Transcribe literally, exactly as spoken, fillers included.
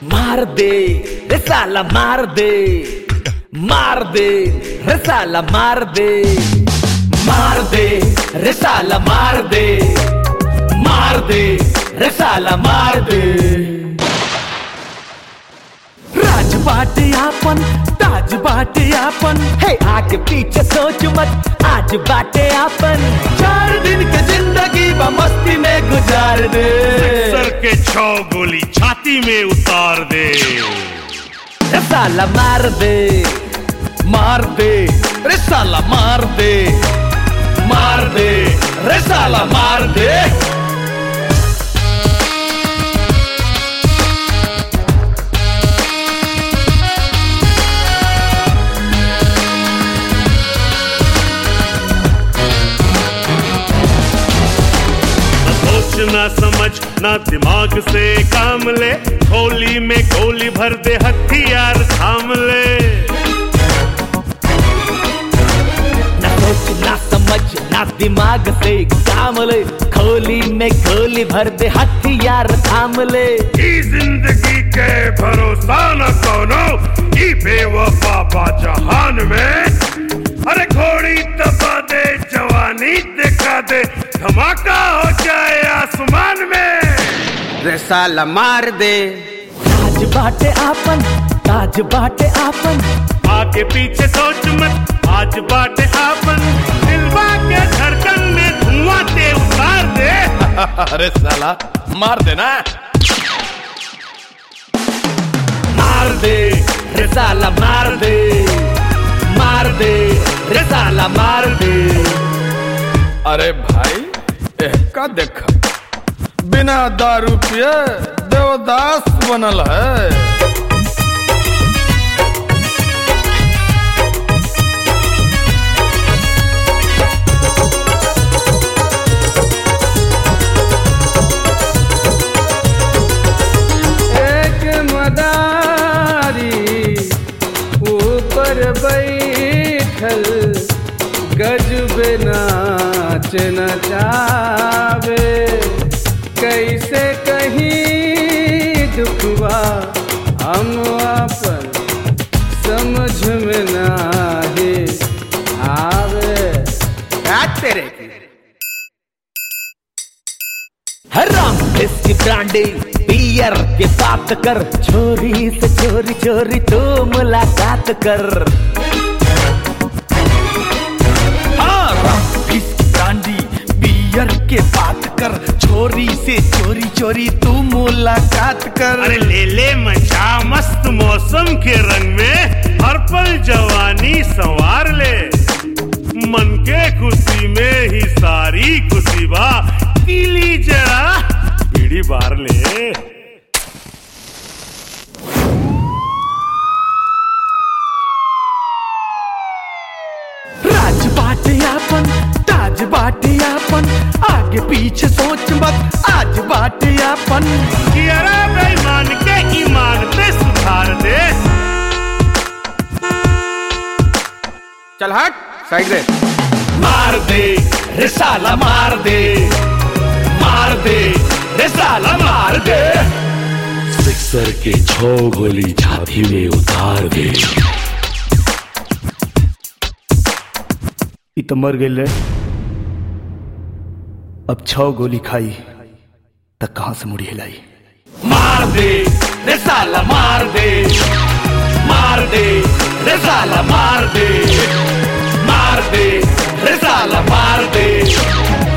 मार दे रे साला मार दे, मार दे रे साला मार दे, मार दे रे साला मार दे, मार दे रे साला मार दे। राज बाटे आपन, ताज बाटे आपन, हे आगे पीछे सोच मत, आज बाटे आपन। चार दिन के जिंदगी मस्ती में गुजार दे, सर के छौ गोली छाती में उतार दे। रे साला मार दे, मार दे रे साला मार दे, मार दे रे साला मार दे। ना समझ ना दिमाग से काम ले, गोली में गोली भर दे, हथियार थाम ले। ना सोच ना समझ ना दिमाग से काम ले, गोली में गोली भर दे, हथियार थाम ले। ई जिंदगी के भरोसा न कोनो, ई बेवफा बाजहान में। अरे घोड़ी दबा दे, जवानी दिखा दे, धमाका हो जाए आसमान में। रे साला मार दे। ताज बाटे आपन, ताज बाटे आपन, आगे पीछे सोच मत, आज बाटे आपन। दिलवा के धड़कन में धुआं दे उतार दे। अरे साला मार दे ना, मार दे रे साला मार दे, मार दे रे साला मार दे। अरे भाई का देखा, बिना दारू पिए देवदास बनल है। एक मदारी ऊपर बैठल, गजब नाच नचावे। कैसे कहीं दुखवा हम अपन, समझ में नाही आवे। तेरे हराम इसकी ब्रांडी बियर के बात कर, चोरी से चोरी चोरी तो मुलाकात कर। बियर के बात कर, चोरी से चोरी चोरी तू मुलाकात कर। अरे ले ले मचा मस्त मौसम के रंग में, हर पल जवानी संवार ले। मन के खुशी में ही सारी खुशी बा, पीली जरा बीड़ी बार ले। राज बाटे आपन, ताज बाटे आपन, आगे पीछे सोच मत, आज बाटे आपन। यारा बेईमान के ईमान पे सुधार दे। चल हट, साइड दे। मार दे रे साला मार दे, मार दे रे साला मार दे। सिक्सर के छो गोली छाती में उतार दे। ई तो मर गई, अब छह गोली खाई तक कहां से मुड़ी हिलाई। मार दे रे साला मार दे, मार दे रे साला मार दे, मार दे रे साला मार दे।